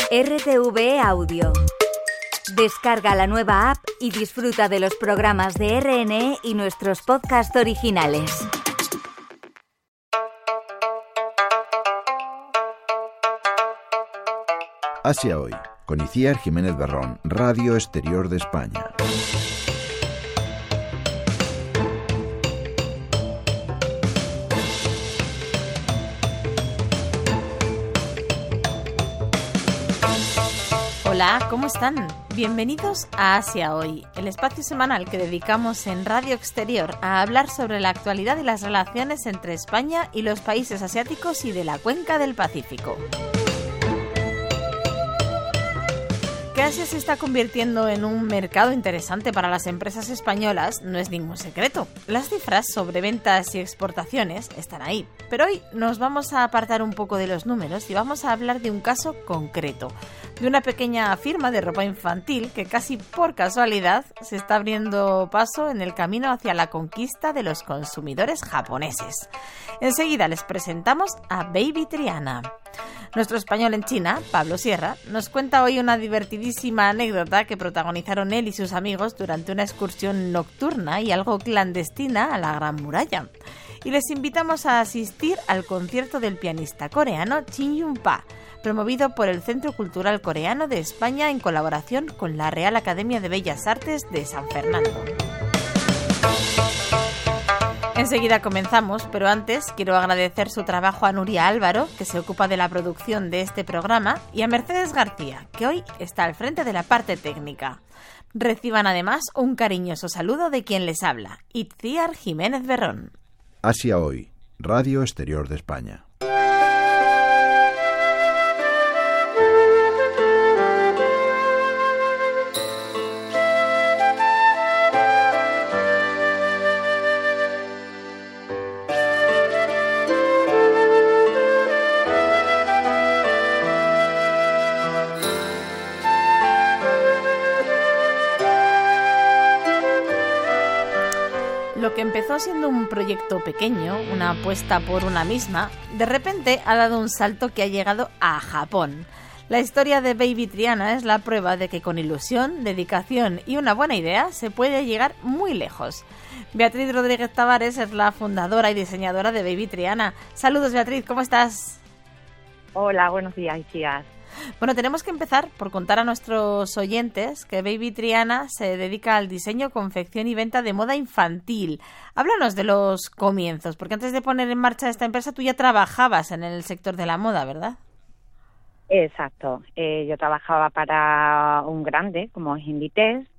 RTV Audio. Descarga la nueva app y disfruta de los programas de RNE y nuestros podcasts originales. Asia Hoy, con Itziar Jiménez Berrón, Radio Exterior de España. Hola, ¿cómo están? Bienvenidos a Asia Hoy, el espacio semanal que dedicamos en Radio Exterior a hablar sobre la actualidad y las relaciones entre España y los países asiáticos y de la cuenca del Pacífico. Que Asia se está convirtiendo en un mercado interesante para las empresas españolas no es ningún secreto. Las cifras sobre ventas y exportaciones están ahí. Pero hoy nos vamos a apartar un poco de los números y vamos a hablar de un caso concreto, de una pequeña firma de ropa infantil que casi por casualidad se está abriendo paso en el camino hacia la conquista de los consumidores japoneses. Enseguida les presentamos a Baby Triana. Nuestro español en China, Pablo Sierra, nos cuenta hoy una divertidísima anécdota que protagonizaron él y sus amigos durante una excursión nocturna y algo clandestina a la Gran Muralla. Y les invitamos a asistir al concierto del pianista coreano Shin Yun-pa, promovido por el Centro Cultural Coreano de España en colaboración con la Real Academia de Bellas Artes de San Fernando. Enseguida comenzamos, pero antes quiero agradecer su trabajo a Nuria Álvaro, que se ocupa de la producción de este programa, y a Mercedes García, que hoy está al frente de la parte técnica. Reciban además un cariñoso saludo de quien les habla, Itziar Jiménez Berrón. Asia Hoy, Radio Exterior de España. Lo que empezó siendo un proyecto pequeño, una apuesta por una misma, de repente ha dado un salto que ha llegado a Japón. La historia de Baby Triana es la prueba de que con ilusión, dedicación y una buena idea se puede llegar muy lejos. Beatriz Rodríguez Tavares es la fundadora y diseñadora de Baby Triana. Saludos, Beatriz, ¿cómo estás? Hola, buenos días, chicas. Bueno, tenemos que empezar por contar a nuestros oyentes que Baby Triana se dedica al diseño, confección y venta de moda infantil. Háblanos de los comienzos, porque antes de poner en marcha esta empresa tú ya trabajabas en el sector de la moda, ¿verdad? Exacto. Yo trabajaba para un grande como es Inditex,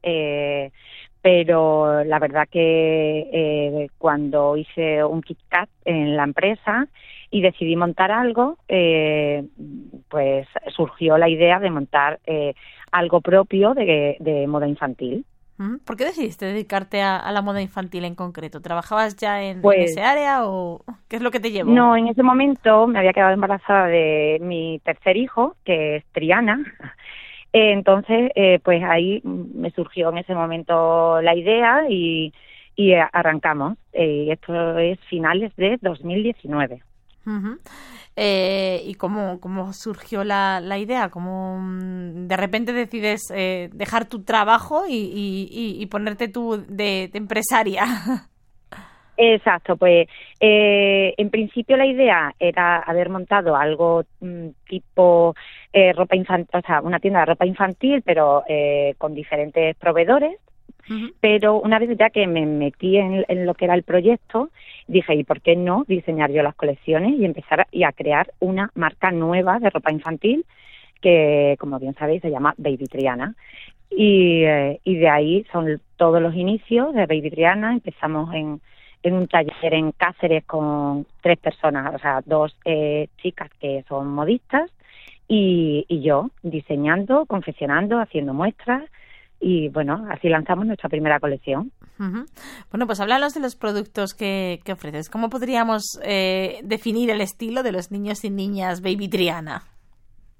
pero la verdad que cuando hice un Kit Kat en la empresa y decidí montar algo, pues surgió la idea de montar algo propio de moda infantil. ¿Por qué decidiste dedicarte a la moda infantil en concreto? ¿Trabajabas ya en ese área o qué es lo que te llevó? No, en ese momento me había quedado embarazada de mi tercer hijo, que es Triana. Entonces, pues ahí me surgió en ese momento la idea y arrancamos. Esto es finales de 2019. Uh-huh. ¿Y cómo surgió la idea? ¿Cómo de repente decides dejar tu trabajo y ponerte tú de empresaria? Exacto, pues en principio la idea era haber montado algo tipo ropa infantil, o sea, una tienda de ropa infantil, pero con diferentes proveedores. Uh-huh. Pero una vez ya que me metí en lo que era el proyecto, dije, ¿y por qué no diseñar yo las colecciones y empezar a crear una marca nueva de ropa infantil que, como bien sabéis, se llama Baby Triana? Y de ahí son todos los inicios de Baby Triana. Empezamos en un taller en Cáceres con 3 personas, o sea, 2 chicas que son modistas y yo diseñando, confeccionando, haciendo muestras. Y bueno, así lanzamos nuestra primera colección. Uh-huh. Bueno, pues háblanos de los productos que ofreces. ¿Cómo podríamos definir el estilo de los niños y niñas Baby Triana?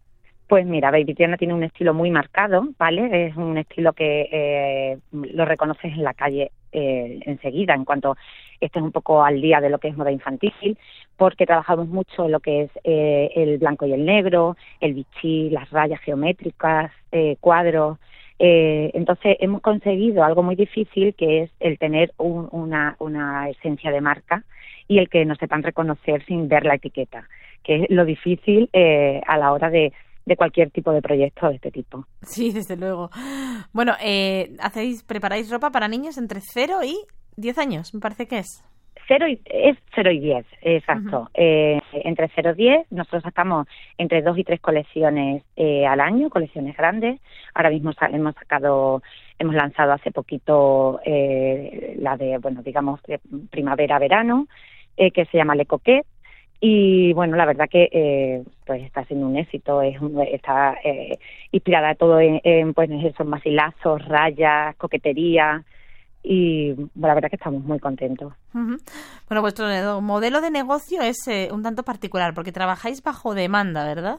Pues mira, Baby Triana tiene un estilo muy marcado, ¿vale? Es un estilo que lo reconoces en la calle enseguida, en cuanto estés un poco al día de lo que es moda infantil, porque trabajamos mucho en lo que es el blanco y el negro, el bichí, las rayas geométricas, cuadros. Entonces hemos conseguido algo muy difícil, que es el tener una esencia de marca y el que nos sepan reconocer sin ver la etiqueta, que es lo difícil a la hora de cualquier tipo de proyecto de este tipo. Sí, desde luego. Bueno, preparáis ropa para niños entre 0 y 10 años, me parece que es. 0 y 10, exacto. Uh-huh. Entre 0 y 10, nosotros sacamos entre 2 y 3 colecciones al año, colecciones grandes. Ahora mismo hemos lanzado hace poquito la de, bueno, digamos, de primavera-verano, que se llama Le Coquet. Y bueno, la verdad que pues está siendo un éxito, está inspirada todo en pues esos macilazos, rayas, coquetería, y la verdad que estamos muy contentos. Uh-huh. Bueno, vuestro modelo de negocio es un tanto particular, porque trabajáis bajo demanda, ¿verdad?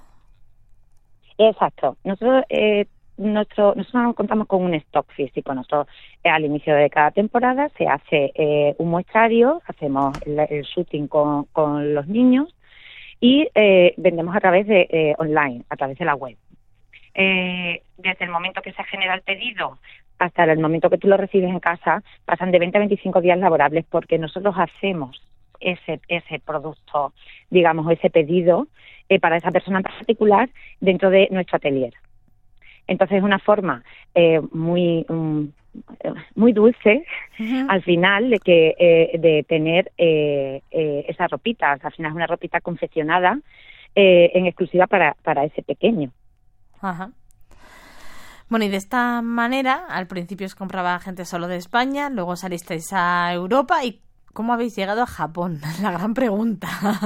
Exacto. Nosotros no contamos con un stock físico. Nosotros al inicio de cada temporada se hace un muestrario, hacemos el shooting con los niños y vendemos a través de online, a través de la web. Desde el momento que se genera el pedido hasta el momento que tú lo recibes en casa pasan de 20 a 25 días laborables, porque nosotros hacemos ese producto, digamos, ese pedido para esa persona en particular dentro de nuestro atelier. Entonces es una forma muy dulce, uh-huh, al final de tener esa ropita. Al final es una ropita confeccionada en exclusiva para ese pequeño. Ajá. Bueno, y de esta manera, al principio os compraba gente solo de España, luego salisteis a Europa. ¿Y cómo habéis llegado a Japón? La gran pregunta.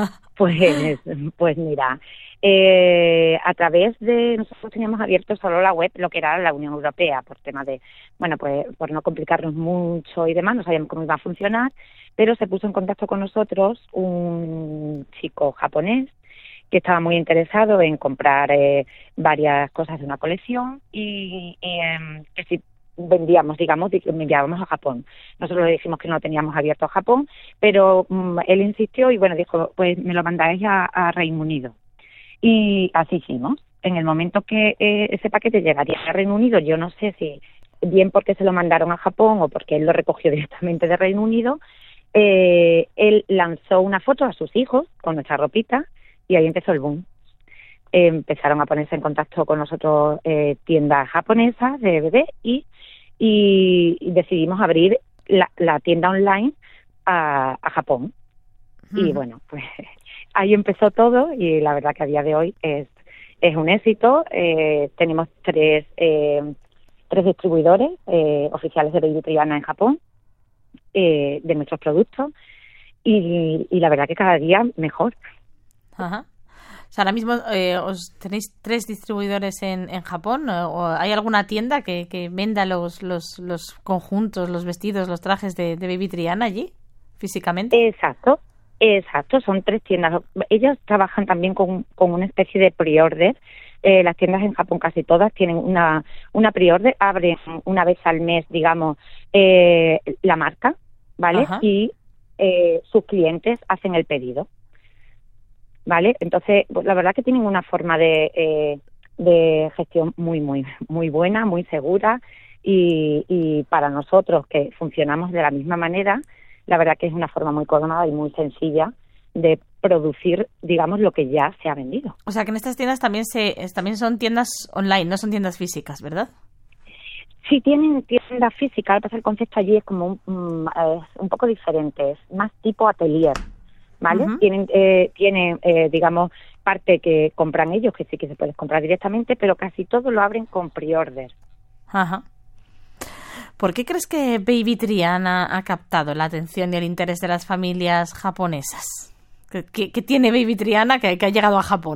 Pues mira, a través de, nosotros teníamos abierto solo la web, lo que era la Unión Europea, por tema de, bueno, pues por no complicarnos mucho y demás, no sabíamos cómo iba a funcionar, pero se puso en contacto con nosotros un chico japonés que estaba muy interesado en comprar varias cosas de una colección y que si vendíamos, digamos, que me enviábamos a Japón. Nosotros le dijimos que no teníamos abierto a Japón, pero él insistió y bueno, dijo, pues me lo mandáis a Reino Unido. Y así hicimos. En el momento que ese paquete llegaría a Reino Unido, yo no sé si bien porque se lo mandaron a Japón o porque él lo recogió directamente de Reino Unido, él lanzó una foto a sus hijos con nuestra ropita y ahí empezó el boom. Empezaron a ponerse en contacto con nosotros tiendas japonesas de bebé y decidimos abrir la tienda online a Japón. Uh-huh. Y bueno, pues ahí empezó todo y la verdad que a día de hoy es un éxito. Tenemos tres distribuidores oficiales de Baby Triana en Japón de nuestros productos y la verdad que cada día mejor. Ajá. O sea, ahora mismo os tenéis 3 distribuidores en Japón, ¿o hay alguna tienda que venda los conjuntos, los vestidos, los trajes de Baby Triana allí, físicamente? Exacto, son 3 tiendas. Ellos trabajan también con una especie de pre-order. Las tiendas en Japón casi todas tienen una pre-order, abren una vez al mes, digamos, la marca, ¿vale? Ajá. Y sus clientes hacen el pedido. ¿Vale? Entonces, la verdad que tienen una forma de gestión muy, muy, muy buena, muy segura y para nosotros que funcionamos de la misma manera, la verdad que es una forma muy cómoda y muy sencilla de producir, digamos, lo que ya se ha vendido. O sea, que en estas tiendas también son tiendas online, no son tiendas físicas, ¿verdad? Sí, tienen tiendas físicas, el concepto allí es como un poco diferente, es más tipo atelier. ¿Vale? Uh-huh. Tienen digamos, parte que compran ellos, que sí que se puede comprar directamente, pero casi todo lo abren con pre-order. Ajá. ¿Por qué crees que Baby Triana ha captado la atención y el interés de las familias japonesas? ¿Qué tiene Baby Triana que ha llegado a Japón?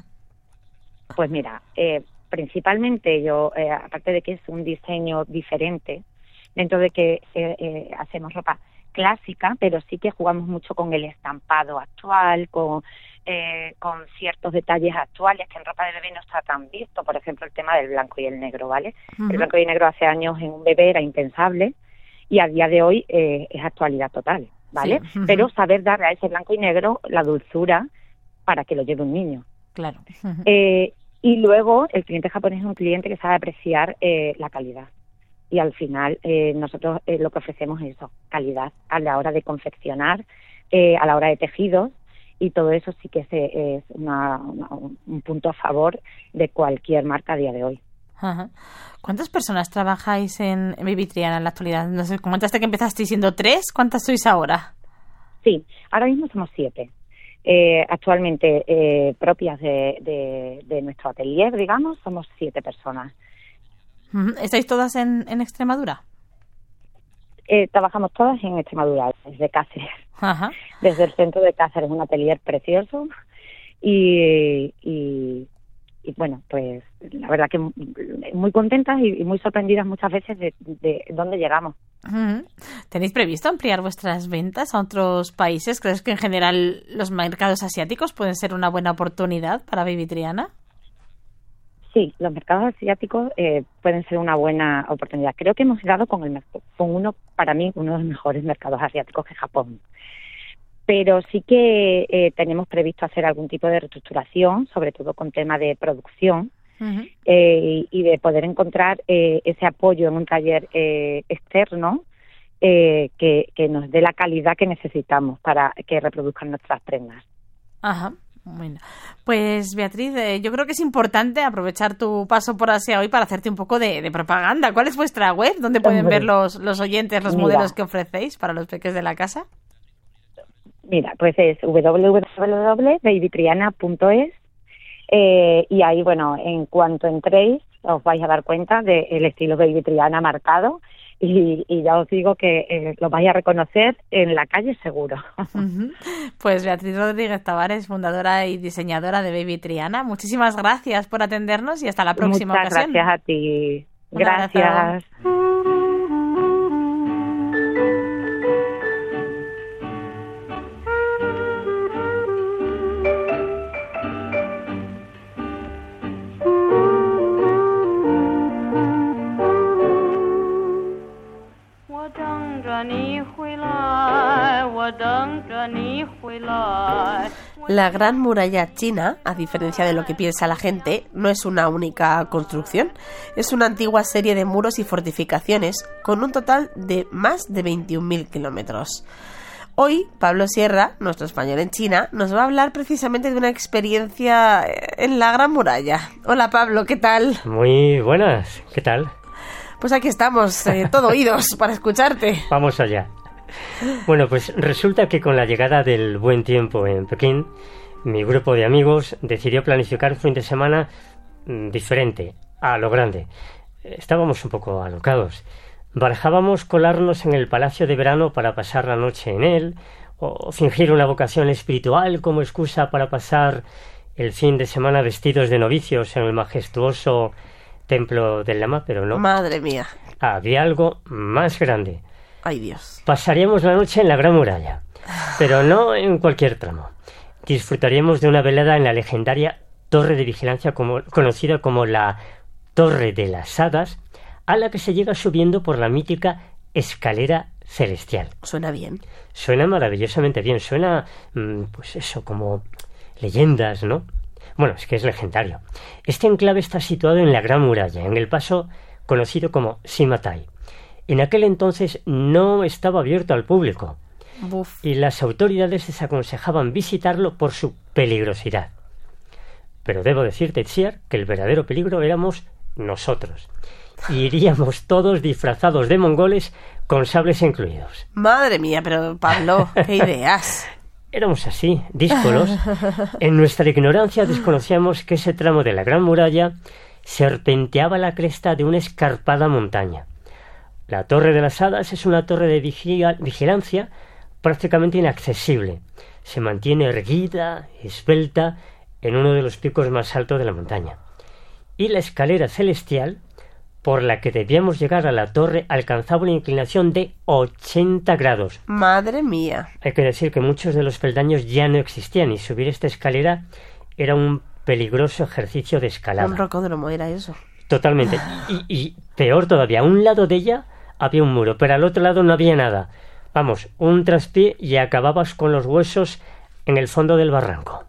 Pues mira, principalmente aparte de que es un diseño diferente, dentro de que hacemos ropa clásica, pero sí que jugamos mucho con el estampado actual, con ciertos detalles actuales que en ropa de bebé no está tan visto, por ejemplo el tema del blanco y el negro, ¿vale? Uh-huh. El blanco y el negro hace años en un bebé era impensable y a día de hoy es actualidad total, ¿vale? Sí. Uh-huh. Pero saber darle a ese blanco y negro la dulzura para que lo lleve un niño. Claro. Uh-huh. Y luego el cliente japonés es un cliente que sabe apreciar la calidad. Y al final nosotros lo que ofrecemos es eso, calidad a la hora de confeccionar, a la hora de tejidos, y todo eso sí que es un punto a favor de cualquier marca a día de hoy. Ajá. ¿Cuántas personas trabajáis en Baby Triana en la actualidad? No sé, comentaste que empezasteis siendo 3, ¿cuántas sois ahora? Sí, ahora mismo somos 7. Actualmente propias de nuestro atelier, digamos, somos 7 personas. ¿Estáis todas en Extremadura? Trabajamos todas en Extremadura, desde Cáceres. Ajá. Desde el centro de Cáceres, un atelier precioso y bueno, pues la verdad que muy contentas y muy sorprendidas muchas veces de dónde llegamos. ¿Tenéis previsto ampliar vuestras ventas a otros países? ¿Crees que en general los mercados asiáticos pueden ser una buena oportunidad para Baby Triana? Sí, los mercados asiáticos pueden ser una buena oportunidad. Creo que hemos dado con para mí, uno de los mejores mercados asiáticos, que es Japón. Pero sí que tenemos previsto hacer algún tipo de reestructuración, sobre todo con tema de producción, uh-huh. Y de poder encontrar ese apoyo en un taller externo que nos dé la calidad que necesitamos para que reproduzcan nuestras prendas. Ajá. Bueno, pues Beatriz, yo creo que es importante aprovechar tu paso por Asia hoy para hacerte un poco de propaganda. ¿Cuál es vuestra web? ¿Dónde pueden ver los oyentes los modelos que ofrecéis para los peques de la casa? Mira, pues es www.babytriana.es y ahí, bueno, en cuanto entréis os vais a dar cuenta del estilo Baby Triana marcado. Y ya os digo que lo vais a reconocer en la calle seguro. Uh-huh. Pues Beatriz Rodríguez Tavares, fundadora y diseñadora de Baby Triana, muchísimas gracias por atendernos y hasta la próxima ocasión. Muchas gracias a ti. Gracias. La Gran Muralla China, a diferencia de lo que piensa la gente, no es una única construcción. Es una antigua serie de muros y fortificaciones con un total de más de 21.000 kilómetros. Hoy, Pablo Sierra, nuestro español en China, nos va a hablar precisamente de una experiencia en la Gran Muralla. Hola Pablo, ¿qué tal? Muy buenas, ¿qué tal? Pues aquí estamos, todo oídos para escucharte. Vamos allá. Bueno, pues resulta que con la llegada del buen tiempo en Pekín, mi grupo de amigos decidió planificar un fin de semana diferente, a lo grande. Estábamos un poco alocados. Barajábamos colarnos en el palacio de verano para pasar la noche en él, o fingir una vocación espiritual como excusa para pasar el fin de semana vestidos de novicios en el majestuoso templo del Lama, pero no. Madre mía. Había algo más grande. Ay, Dios. Pasaríamos la noche en la Gran Muralla, pero no en cualquier tramo. Disfrutaríamos de una velada en la legendaria torre de vigilancia conocida como la Torre de las Hadas, a la que se llega subiendo por la mítica escalera celestial. Suena bien. Suena maravillosamente bien. Suena, pues eso, como leyendas, ¿no? Bueno, es que es legendario. Este enclave está situado en la Gran Muralla, en el paso conocido como Simatai. En aquel entonces no estaba abierto al público. Buf. Y las autoridades desaconsejaban visitarlo por su peligrosidad. Pero debo decirte, Itziar, que el verdadero peligro éramos nosotros. Y iríamos todos disfrazados de mongoles con sables incluidos. Madre mía, pero Pablo, qué ideas. Éramos así, díscolos. En nuestra ignorancia desconocíamos que ese tramo de la Gran Muralla serpenteaba la cresta de una escarpada montaña. La Torre de las Hadas es una torre de vigilancia prácticamente inaccesible. Se mantiene erguida, esbelta, en uno de los picos más altos de la montaña. Y la escalera celestial por la que debíamos llegar a la torre alcanzaba una inclinación de 80 grados. Madre mía. Hay que decir que muchos de los peldaños ya no existían y subir esta escalera era un peligroso ejercicio de escalada. Un rocódromo era eso. Totalmente. Y peor todavía, a un lado de ella había un muro, pero al otro lado no había nada. Vamos, un traspié y acababas con los huesos en el fondo del barranco.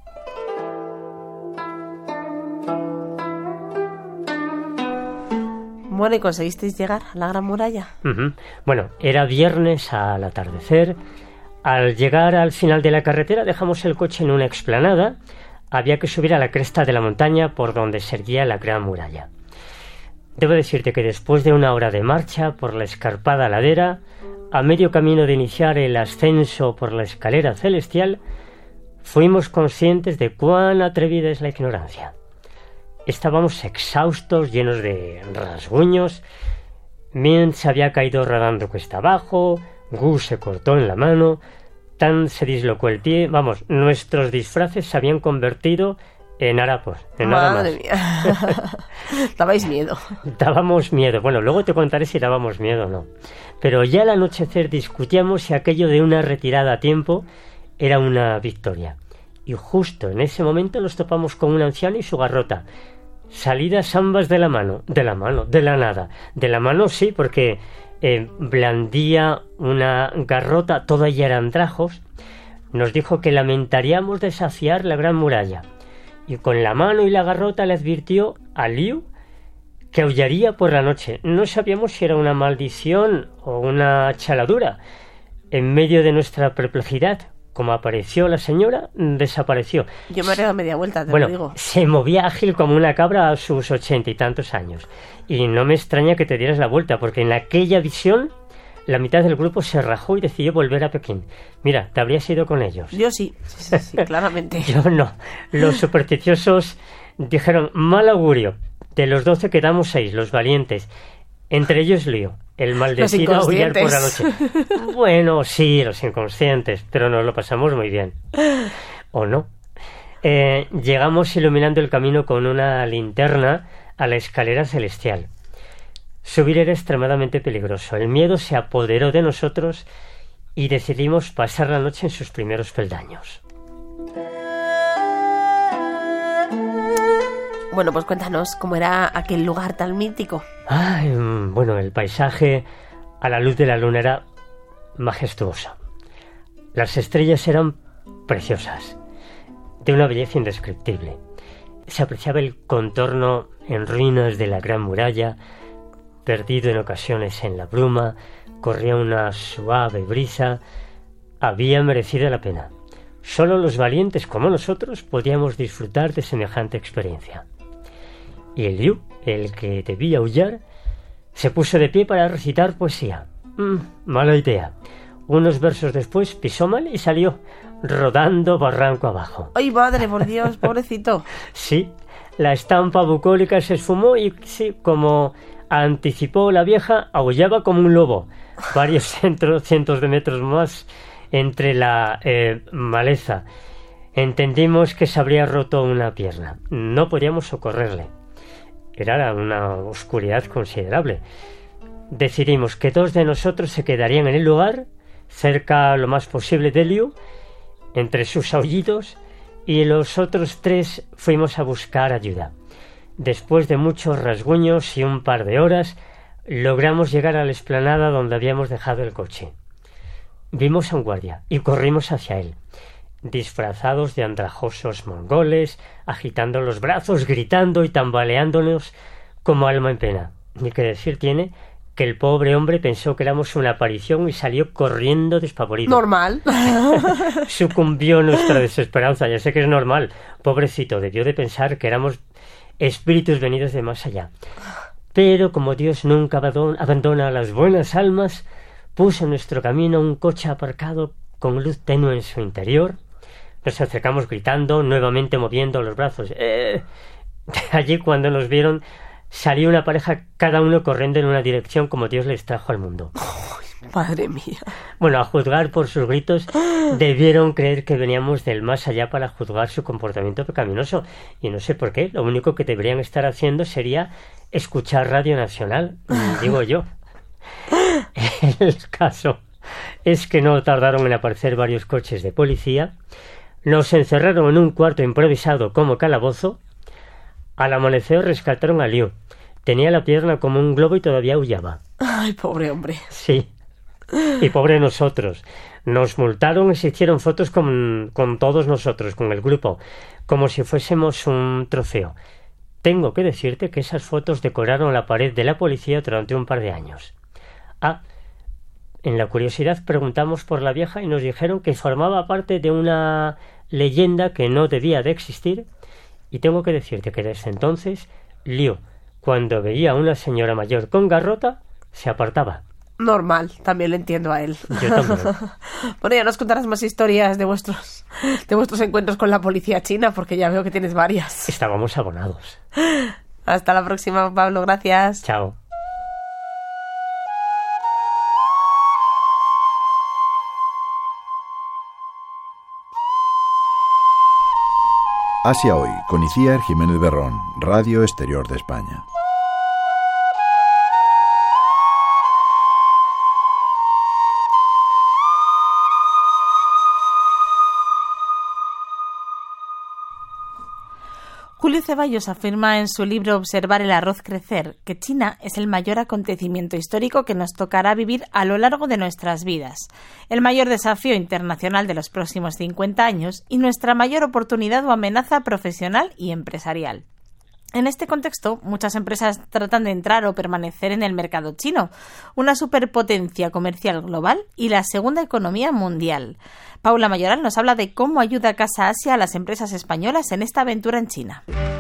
Bueno, ¿y conseguisteis llegar a la Gran Muralla? Uh-huh. Bueno, era viernes al atardecer. Al llegar al final de la carretera dejamos el coche en una explanada. Había que subir a la cresta de la montaña por donde se erguía la Gran Muralla. Debo decirte que después de una hora de marcha por la escarpada ladera, a medio camino de iniciar el ascenso por la escalera celestial, fuimos conscientes de cuán atrevida es la ignorancia. Estábamos exhaustos, llenos de rasguños. Mien se había caído rodando cuesta abajo, Gus se cortó en la mano, Tan se dislocó el pie. Vamos, nuestros disfraces se habían convertido en harapos, en nada más. Madre mía. Dabais miedo. Dábamos miedo. Bueno, luego te contaré si dábamos miedo o no. Pero ya al anochecer discutíamos si aquello de una retirada a tiempo era una victoria. Y justo en ese momento nos topamos con un anciano y su garrota. Salidas ambas de la mano, de la nada. De la mano sí, porque blandía una garrota, toda ella era andrajos. Nos dijo que lamentaríamos desafiar la Gran Muralla. Y con la mano y la garrota le advirtió a Liu que aullaría por la noche. No sabíamos si era una maldición o una chaladura. En medio de nuestra perplejidad, como apareció la señora, desapareció. Yo me he dado media vuelta, te lo digo. Se movía ágil como una cabra a sus 80 y tantos años. Y no me extraña que te dieras la vuelta, porque en aquella visión la mitad del grupo se rajó y decidió volver a Pekín. Mira, te habrías ido con ellos. Yo sí, claramente. Yo no. Los supersticiosos dijeron, mal augurio. De los 12 quedamos 6, los valientes. Entre ellos Lío, el maldecido a aullar por la noche. Bueno, sí, los inconscientes, pero nos lo pasamos muy bien. ¿O no? Llegamos iluminando el camino con una linterna a la escalera celestial. Subir era extremadamente peligroso. El miedo se apoderó de nosotros y decidimos pasar la noche en sus primeros peldaños. Bueno, pues cuéntanos cómo era aquel lugar tan mítico. Bueno, el paisaje a la luz de la luna era majestuoso. Las estrellas eran preciosas, de una belleza indescriptible. Se apreciaba el contorno en ruinas de la Gran Muralla, perdido en ocasiones en la bruma, corría una suave brisa. Había merecido la pena. Solo los valientes como nosotros podíamos disfrutar de semejante experiencia. Y el Liu, el que debía aullar, se puso de pie para recitar poesía. Mala idea. Unos versos después pisó mal y salió rodando barranco abajo. ¡Ay, madre, por Dios, pobrecito! Sí, la estampa bucólica se esfumó y, sí, como anticipó la vieja, aullaba como un lobo. Varios cientos de metros más entre la maleza. Entendimos que se habría roto una pierna. No podíamos socorrerle. Era una oscuridad considerable. Decidimos que 2 de nosotros se quedarían en el lugar, cerca lo más posible de Liu, entre sus aullidos, y los otros 3 fuimos a buscar ayuda. Después de muchos rasguños y un par de horas, logramos llegar a la explanada donde habíamos dejado el coche. Vimos a un guardia y corrimos hacia él, disfrazados de andrajosos mongoles, agitando los brazos, gritando y tambaleándonos como alma en pena. Ni que decir tiene que el pobre hombre pensó que éramos una aparición y salió corriendo despavorido. Normal. Sucumbió nuestra desesperanza. Ya sé que es normal. Pobrecito, debió de pensar que éramos espíritus venidos de más allá. Pero como Dios nunca abandona a las buenas almas, puso en nuestro camino un coche aparcado con luz tenue en su interior. Nos acercamos gritando, nuevamente moviendo los brazos. Allí, cuando nos vieron, salió una pareja, cada uno corriendo en una dirección como Dios les trajo al mundo. Madre mía. Bueno, a juzgar por sus gritos, debieron creer que veníamos del más allá para juzgar su comportamiento pecaminoso. Y no sé por qué, lo único que deberían estar haciendo sería escuchar Radio Nacional, digo yo. El caso es que no tardaron en aparecer varios coches de policía, nos encerraron en un cuarto improvisado como calabozo. Al amanecer rescataron a Liu. Tenía la pierna como un globo y todavía aullaba. Ay, pobre hombre. Sí. Y pobre nosotros. Nos multaron y se hicieron fotos con todos nosotros, con el grupo, como si fuésemos un trofeo. Tengo que decirte que esas fotos decoraron la pared de la policía durante un par de años. En la curiosidad preguntamos por la vieja y nos dijeron que formaba parte de una leyenda que no debía de existir. Y tengo que decirte que desde entonces, Liu, cuando veía a una señora mayor con garrota, se apartaba. Normal, también le entiendo a él. Yo también. Bueno, ya nos contarás más historias de vuestros encuentros con la policía china, porque ya veo que tienes varias. Estábamos abonados. Hasta la próxima, Pablo, gracias. Chao. Asia Hoy, con Iciar Jiménez Berrón, Radio Exterior de España. Julio Ceballos afirma en su libro Observar el arroz crecer que China es el mayor acontecimiento histórico que nos tocará vivir a lo largo de nuestras vidas, el mayor desafío internacional de los próximos 50 años y nuestra mayor oportunidad o amenaza profesional y empresarial. En este contexto, muchas empresas tratan de entrar o permanecer en el mercado chino, una superpotencia comercial global y la segunda economía mundial. Paula Mayoral nos habla de cómo ayuda Casa Asia a las empresas españolas en esta aventura en China.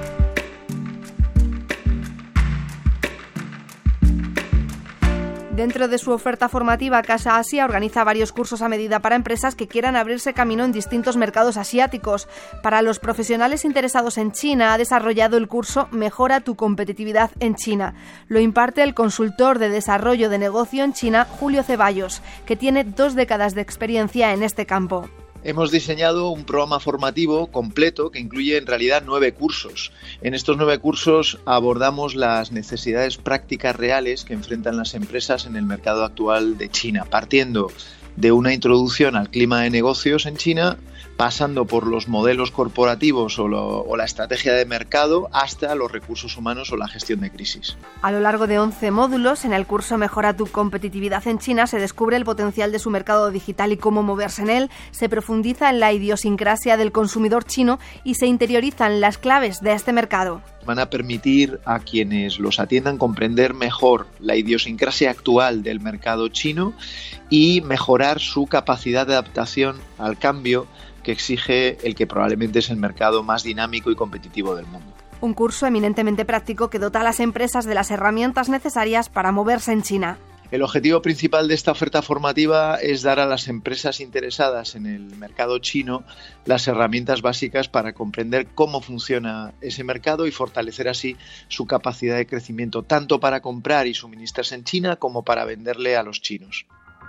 Dentro de su oferta formativa, Casa Asia organiza varios cursos a medida para empresas que quieran abrirse camino en distintos mercados asiáticos. Para los profesionales interesados en China, ha desarrollado el curso Mejora tu competitividad en China. Lo imparte el consultor de desarrollo de negocio en China, Julio Ceballos, que tiene 2 décadas de experiencia en este campo. Hemos diseñado un programa formativo completo que incluye en realidad 9 cursos. En estos 9 cursos abordamos las necesidades prácticas reales que enfrentan las empresas en el mercado actual de China, partiendo de una introducción al clima de negocios en China, pasando por los modelos corporativos o la estrategia de mercado, hasta los recursos humanos o la gestión de crisis. A lo largo de 11 módulos, en el curso Mejora tu competitividad en China, se descubre el potencial de su mercado digital y cómo moverse en él, se profundiza en la idiosincrasia del consumidor chino y se interiorizan las claves de este mercado. Van a permitir a quienes los atiendan comprender mejor la idiosincrasia actual del mercado chino y mejorar su capacidad de adaptación al cambio que exige el que probablemente es el mercado más dinámico y competitivo del mundo. Un curso eminentemente práctico que dota a las empresas de las herramientas necesarias para moverse en China. El objetivo principal de esta oferta formativa es dar a las empresas interesadas en el mercado chino las herramientas básicas para comprender cómo funciona ese mercado y fortalecer así su capacidad de crecimiento, tanto para comprar y suministrarse en China como para venderle a los chinos.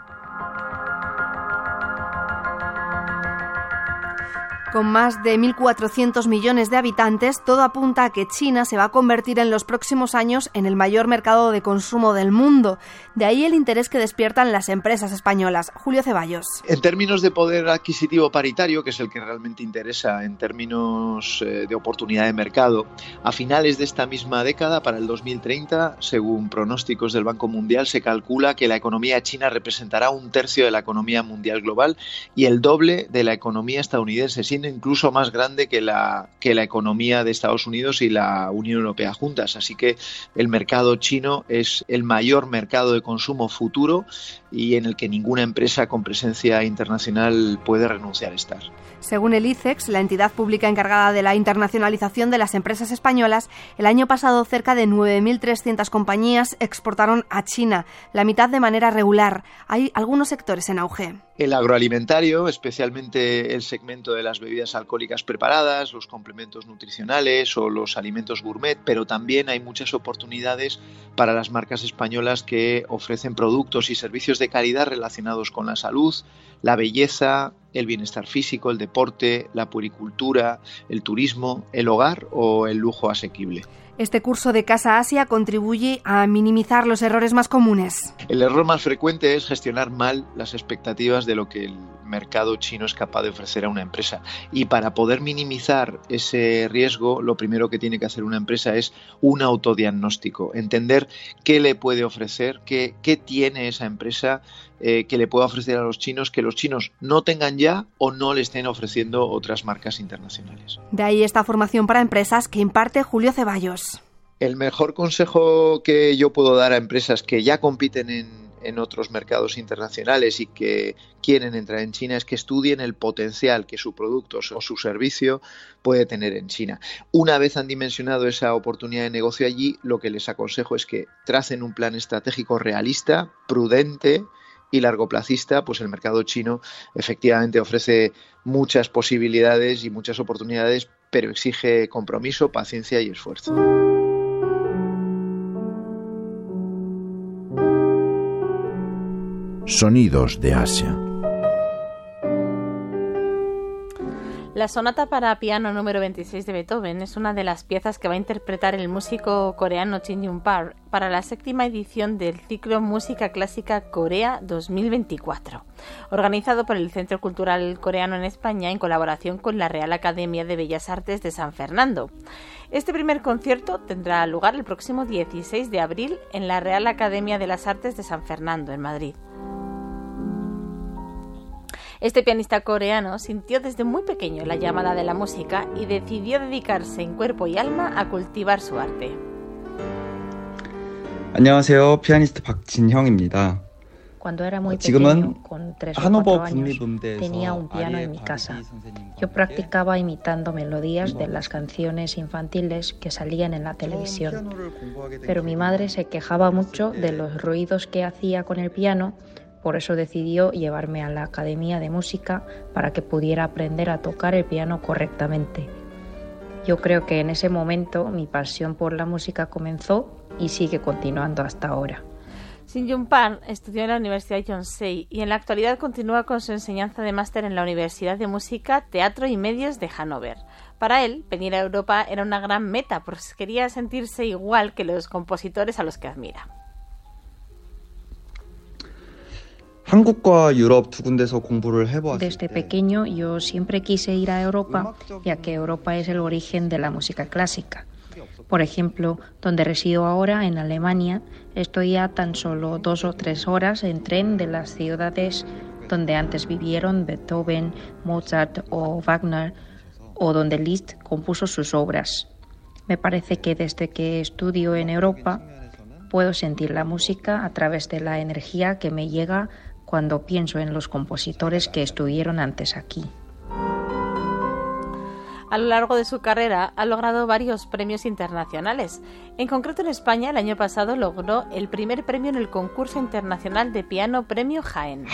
Con más de 1.400 millones de habitantes, todo apunta a que China se va a convertir en los próximos años en el mayor mercado de consumo del mundo. De ahí el interés que despiertan las empresas españolas. Julio Ceballos. En términos de poder adquisitivo paritario, que es el que realmente interesa en términos de oportunidad de mercado, a finales de esta misma década, para el 2030, según pronósticos del Banco Mundial, se calcula que la economía china representará 1/3 de la economía mundial global y el doble de la economía estadounidense, siendo incluso más grande que la economía de Estados Unidos y la Unión Europea juntas. Así que el mercado chino es el mayor mercado de consumo futuro y en el que ninguna empresa con presencia internacional puede renunciar a estar. Según el ICEX, la entidad pública encargada de la internacionalización de las empresas españolas, el año pasado cerca de 9.300 compañías exportaron a China, la mitad de manera regular. Hay algunos sectores en auge. El agroalimentario, especialmente el segmento de las bebidas bebidas alcohólicas preparadas, los complementos nutricionales o los alimentos gourmet, pero también hay muchas oportunidades para las marcas españolas que ofrecen productos y servicios de calidad relacionados con la salud, la belleza, el bienestar físico, el deporte, la puericultura, el turismo, el hogar o el lujo asequible. Este curso de Casa Asia contribuye a minimizar los errores más comunes. El error más frecuente es gestionar mal las expectativas de lo que el mercado chino es capaz de ofrecer a una empresa. Y para poder minimizar ese riesgo, lo primero que tiene que hacer una empresa es un autodiagnóstico, entender qué le puede ofrecer, qué tiene esa empresa que le pueda ofrecer a los chinos, que los chinos no tengan ya o no le estén ofreciendo otras marcas internacionales. De ahí esta formación para empresas que imparte Julio Ceballos. El mejor consejo que yo puedo dar a empresas que ya compiten en otros mercados internacionales y que quieren entrar en China es que estudien el potencial que su producto o su servicio puede tener en China. Una vez han dimensionado esa oportunidad de negocio allí, lo que les aconsejo es que tracen un plan estratégico realista, prudente y largoplacista. Pues el mercado chino efectivamente ofrece muchas posibilidades y muchas oportunidades, pero exige compromiso, paciencia y esfuerzo. Sonidos de Asia. La sonata para piano número 26 de Beethoven es una de las piezas que va a interpretar el músico coreano Shin Jung Park para la 7ª edición del ciclo Música Clásica Corea 2024, organizado por el Centro Cultural Coreano en España en colaboración con la Real Academia de Bellas Artes de San Fernando. Este primer concierto tendrá lugar el próximo 16 de abril en la Real Academia de las Artes de San Fernando, en Madrid. Este pianista coreano sintió desde muy pequeño la llamada de la música y decidió dedicarse en cuerpo y alma a cultivar su arte. 안녕하세요. 피아니스트 박진형입니다. Cuando era muy pequeño, con 3 o 4 años, tenía un piano en mi casa. Yo practicaba imitando melodías de las canciones infantiles que salían en la televisión. Pero mi madre se quejaba mucho de los ruidos que hacía con el piano. Por eso decidió llevarme a la Academia de Música para que pudiera aprender a tocar el piano correctamente. Yo creo que en ese momento mi pasión por la música comenzó y sigue continuando hasta ahora. Shin Jung Park estudió en la Universidad Yonsei y en la actualidad continúa con su enseñanza de máster en la Universidad de Música, Teatro y Medios de Hannover. Para él, venir a Europa era una gran meta, pues quería sentirse igual que los compositores a los que admira. Desde pequeño yo siempre quise ir a Europa, ya que Europa es el origen de la música clásica. Por ejemplo, donde resido ahora, en Alemania, estoy a tan solo 2 o 3 horas en tren de las ciudades donde antes vivieron Beethoven, Mozart o Wagner, o donde Liszt compuso sus obras. Me parece que desde que estudio en Europa puedo sentir la música a través de la energía que me llega cuando pienso en los compositores que estuvieron antes aquí. A lo largo de su carrera ha logrado varios premios internacionales. En concreto en España, el año pasado logró el primer premio en el concurso internacional de piano Premio Jaén.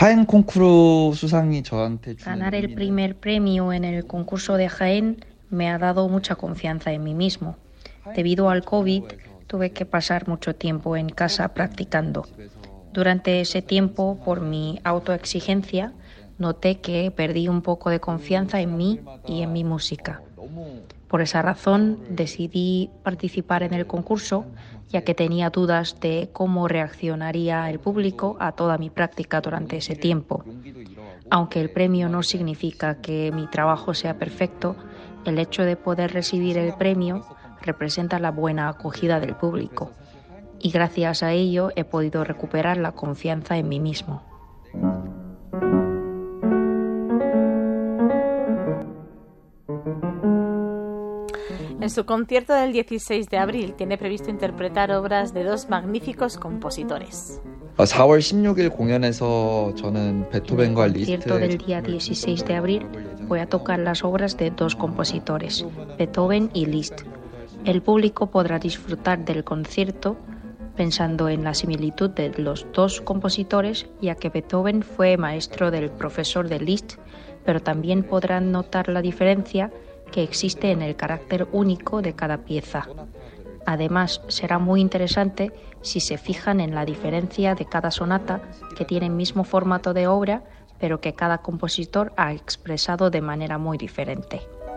Ganar el primer premio en el concurso de Jaén me ha dado mucha confianza en mí mismo. Debido al COVID, tuve que pasar mucho tiempo en casa practicando. Durante ese tiempo, por mi autoexigencia, noté que perdí un poco de confianza en mí y en mi música. Por esa razón, decidí participar en el concurso, ya que tenía dudas de cómo reaccionaría el público a toda mi práctica durante ese tiempo. Aunque el premio no significa que mi trabajo sea perfecto, el hecho de poder recibir el premio representa la buena acogida del público. Y gracias a ello he podido recuperar la confianza en mí mismo. En su concierto del 16 de abril tiene previsto interpretar obras de 2 magníficos compositores. En el concierto del día 16 de abril voy a tocar las obras de 2 compositores, Beethoven y Liszt. El público podrá disfrutar del concierto pensando en la similitud de los dos compositores, ya que Beethoven fue maestro del profesor de Liszt, pero también podrán notar la diferencia que existe en el carácter único de cada pieza. Además, será muy interesante si se fijan en la diferencia de cada sonata, que tiene el mismo formato de obra, pero que cada compositor ha expresado de manera muy diferente.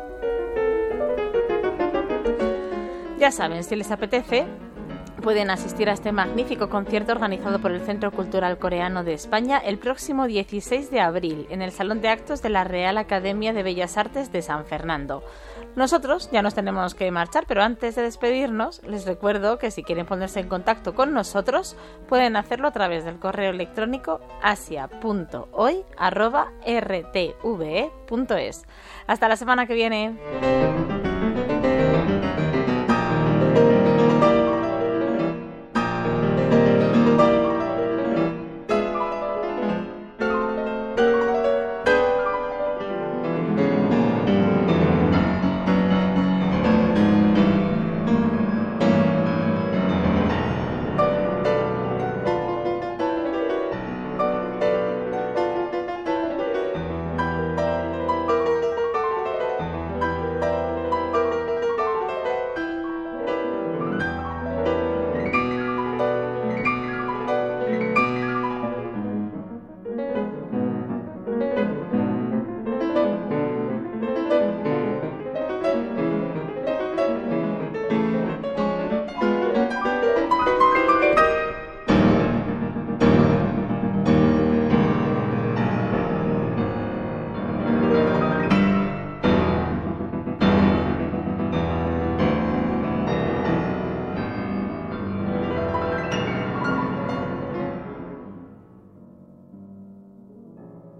Ya saben, si les apetece, pueden asistir a este magnífico concierto organizado por el Centro Cultural Coreano de España el próximo 16 de abril en el Salón de Actos de la Real Academia de Bellas Artes de San Fernando. Nosotros ya nos tenemos que marchar, pero antes de despedirnos, les recuerdo que si quieren ponerse en contacto con nosotros, pueden hacerlo a través del correo electrónico asia.hoy@rtve.es. Hasta la semana que viene.